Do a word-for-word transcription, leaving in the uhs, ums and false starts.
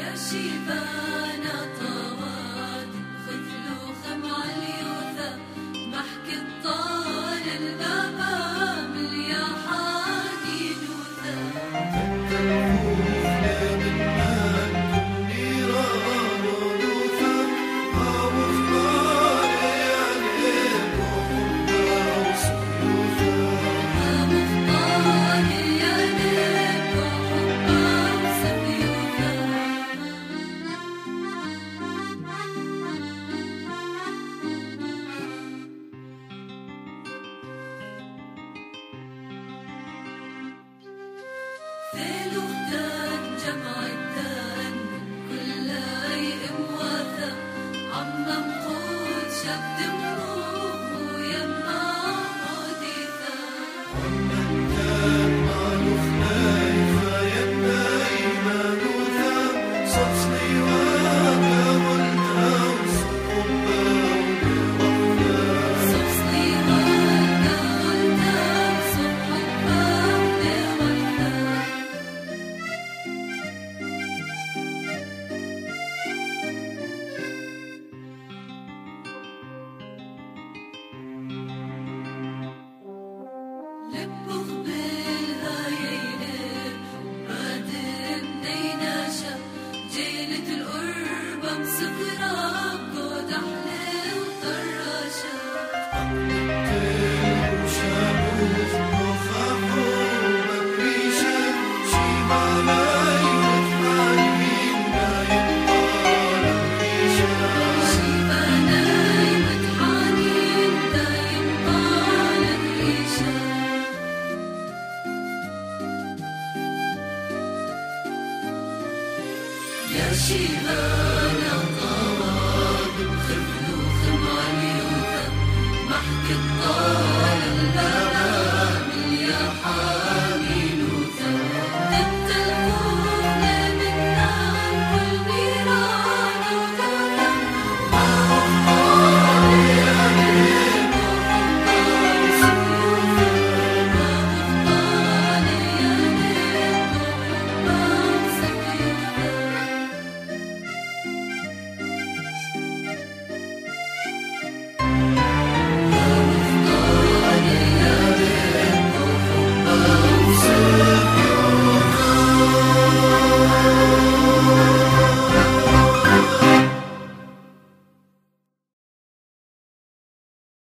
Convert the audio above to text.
يا شيبانا طواد خذلو خمع اليوثا محكي الطال البابا مليا حادي نوثا ثيلو ثان جمع الثان كل يئم واثا عم مقود شب دموه ويما حديثا عم الثان مالو خلايفا يما يمانوثا صبصلي واقا ولدا وصقوبا ولوقتا صبصلي واقا ولدا وصقوبا ولوقتا لبوخ بالهايلب بادم نيناشا جيلة القربة مسكرة قود أحلى وطراشا عملتين وشابوخ وخافو مبريشا شيبانا يمتحانين نايم طالب ريشا شيبانا يمتحانين نايم طالب ريشا يا شيبانا